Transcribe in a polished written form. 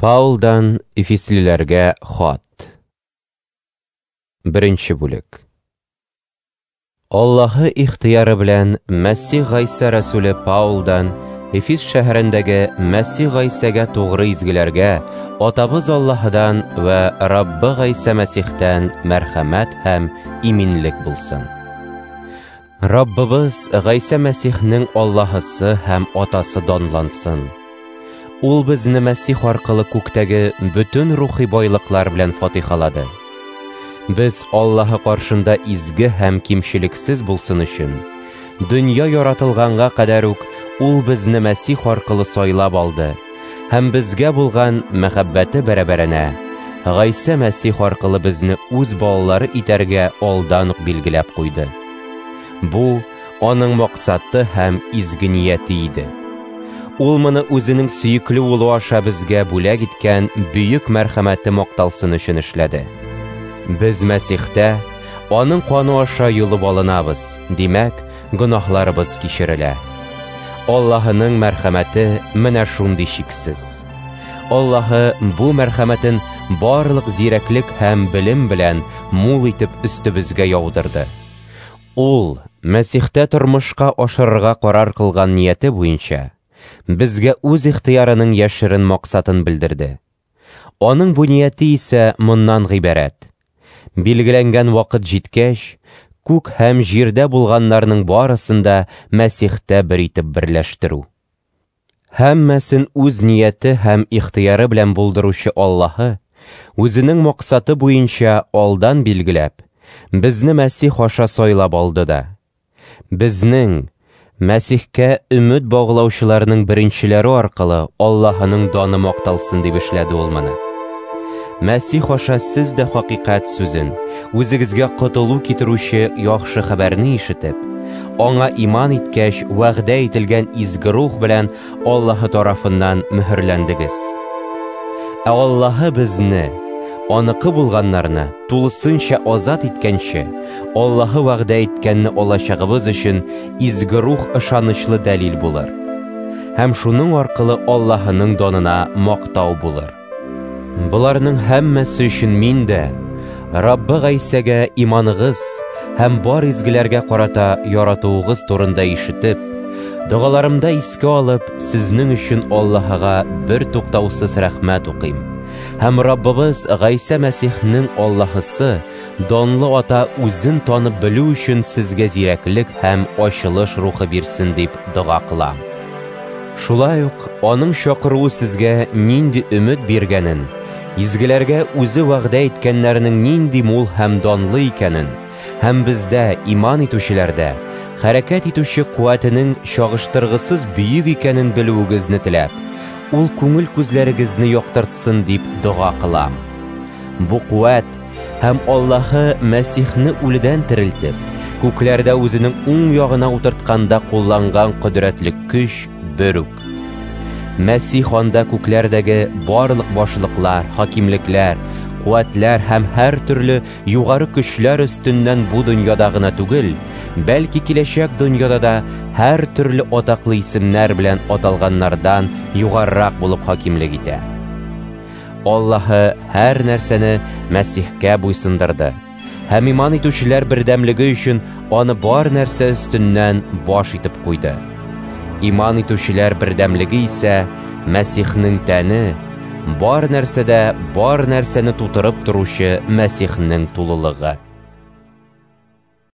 Паулдан Эфеслиләргә хат. Беренче бүлек. Аллаһы ихтыяры белән Мәсих Гайса Рәсүле Паулдан Эфес шәһәрендәге Мәсих Гайсәгә тугры изгеләргә Атабыз Аллаһыдан вә Раббы Гайса Мәсихтән мәрхәмәт һәм иминлек булсын. Раббыбыз Гайса Мәсихнең Аллаһысы һәм Атасы данлансын. Ул безне Мәсих аркылы күктәге бөтен рухи байлыклар белән фатихалады. Без Аллаһы каршында изге һәм кимчелексез булсын өчен, дөнья яратылганга кадәр үк ул безне Мәсих аркылы сайлап алды һәм безгә булган мәхәббәте бәрабәренә Гайса Мәсих аркылы безне үз балалары итәргә алдан ук билгеләп куйды. Бу аның максаты һәм изге нияте иде. Ул моны үзенең сөекле улы аша безгә бүләк иткән бөек мәрхәмәте макталсын өчен эшләде. Без Мәсихтә аның каны аша юлып алынабыз, димәк, гөнаһларыбыз кичерелә. Аллаһының мәрхәмәте менә шундый шиксез. Аллаһы бу мәрхәмәтен барлык зирәклек һәм белем белән мул итеп өстебезгә яудырды. Ул Мәсихтә тормышка ашырырга карар кылган нияте буенча безгә үз ихтыярының яшерен максатын белдерде. Аның бу нияте исә моннан гыйбарәт. Билгеләнгән вакыт җиткәч, күк һәм җирдә булганнарның барысында Мәсихтә бер итеп берләштерү. Һәммәсен үз нияте һәм ихтыяры белән булдыручы Аллаһы үзенең максаты буенча алдан билгеләп, безне Мәсих аша сайлап алды да. Безнең Мәсихкә өмет баглаучыларның беренчеләре аркылы Аллаһының даны макталсын дип эшләде ул моны. Мәсих аша сез дә хакыйкать сүзен, үзегезгә котылу китерүче яхшы хәбәрне ишетеп, аңа иман иткәч вәгъдә ителгән изге рух белән Аллаһы тарафыннан мөһерләндегез. Ә Аллаһы безне, аныкы булганнарны тулысынча азат иткәнче, Аллаһы вәгъдә иткәнне алачагыбыз өчен изге рух ышанычлы дәлил булыр. Һәм шуның аркылы Аллаһының данына мактау булыр. Буларның һәммәсе өчен мин дә Раббы Гайсәгә иманыгыз һәм бар изгеләргә карата яратуыгыз турында ишетеп, дугаларымда искә алып, сезнең өчен Аллаһыга бер туктаусыз рәхмәт укыйм. Һәм Раббыбыз Гайса Мәсихнең Аллаһысы, данлы ата үзен танып белү өчен сезгә зирәклек һәм ачылыш рухы бирсен дип дуга кылам. Шулай ук аның чакыруы сезгә нинди өмет биргәнен, изгеләргә үзе вәгъдә иткәннәрнең нинди мул һәм данлы икәнен, һәм бездә иман итүчеләрдә хәрәкәт итүче куәтенең чагыштыргысыз бөек икәнен белүегезне теләп, ул күңел күзләрегезне яктыртсын дип дуга кылам. Бу куәт һәм Аллаһы Мәсихне үледән терелтеп, күкләрдә үзенең уң ягына утыртканда кулланган кодрәтле көч бер үк. Мәсих анда күкләрдәге барлык башлыклар, хакимлекләр, куәтләр һәм һәр төрле югары көчләр өстеннән бу дөньяда гына түгел, бәлки киләчәк дөньяда да һәр төрле атаклы исемнәр белән аталганнардан югарырак булып хакимлек итә. Аллаһы һәр нәрсәне Мәсихкә буйсындырды, һәм иман итүчеләр бердәмлеге өчен аны бар нәрсә өстеннән баш итеп куйды. Иман итүчеләр бердәмлеге исә Мәсихнең тәне, бар нәрсәдә бар нәрсәне тутырып торучы Мәсихнең тулылыгы.